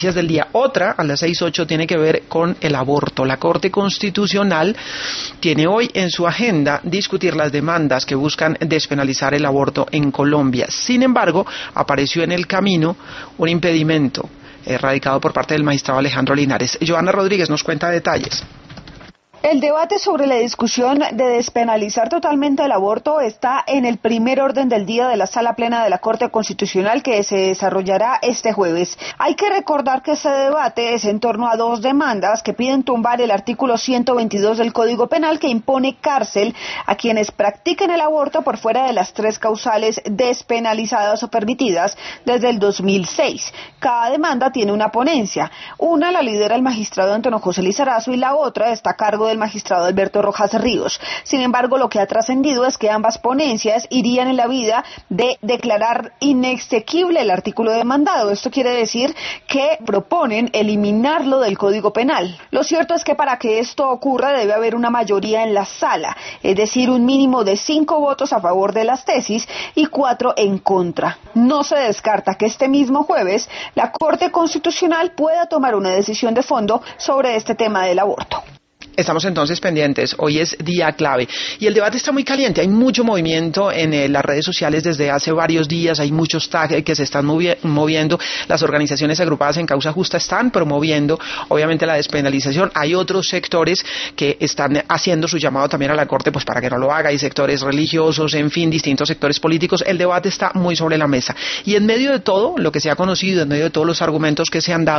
del día. Otra, a las 6:08, tiene que ver con el aborto. La Corte Constitucional tiene hoy en su agenda discutir las demandas que buscan despenalizar el aborto en Colombia. Sin embargo, apareció en el camino un impedimento radicado por parte del magistrado Alejandro Linares. Joana Rodríguez nos cuenta detalles. El debate sobre la discusión de despenalizar totalmente el aborto está en el primer orden del día de la Sala Plena de la Corte Constitucional, que se desarrollará este jueves. Hay que recordar que ese debate es en torno a dos demandas que piden tumbar el artículo 122 del Código Penal, que impone cárcel a quienes practiquen el aborto por fuera de las 3 causales despenalizadas o permitidas desde el 2006. Cada demanda tiene una ponencia. Una la lidera el magistrado Antonio José Lizarazo y la otra está a cargo del magistrado Alberto Rojas Ríos. Sin embargo, lo que ha trascendido es que ambas ponencias irían en la vía de declarar inexequible el artículo demandado. Esto quiere decir que proponen eliminarlo del Código Penal. Lo cierto es que para que esto ocurra debe haber una mayoría en la sala, es decir, un mínimo de 5 votos a favor de las tesis y 4 en contra. No se descarta que este mismo jueves la Corte Constitucional pueda tomar una decisión de fondo sobre este tema del aborto. Estamos entonces pendientes, hoy es día clave y el debate está muy caliente, hay mucho movimiento en las redes sociales desde hace varios días, hay muchos tags que se están moviendo, las organizaciones agrupadas en Causa Justa están promoviendo obviamente la despenalización, hay otros sectores que están haciendo su llamado también a la Corte pues para que no lo haga, hay sectores religiosos, en fin, distintos sectores políticos, el debate está muy sobre la mesa y en medio de todo lo que se ha conocido, en medio de todos los argumentos que se han dado,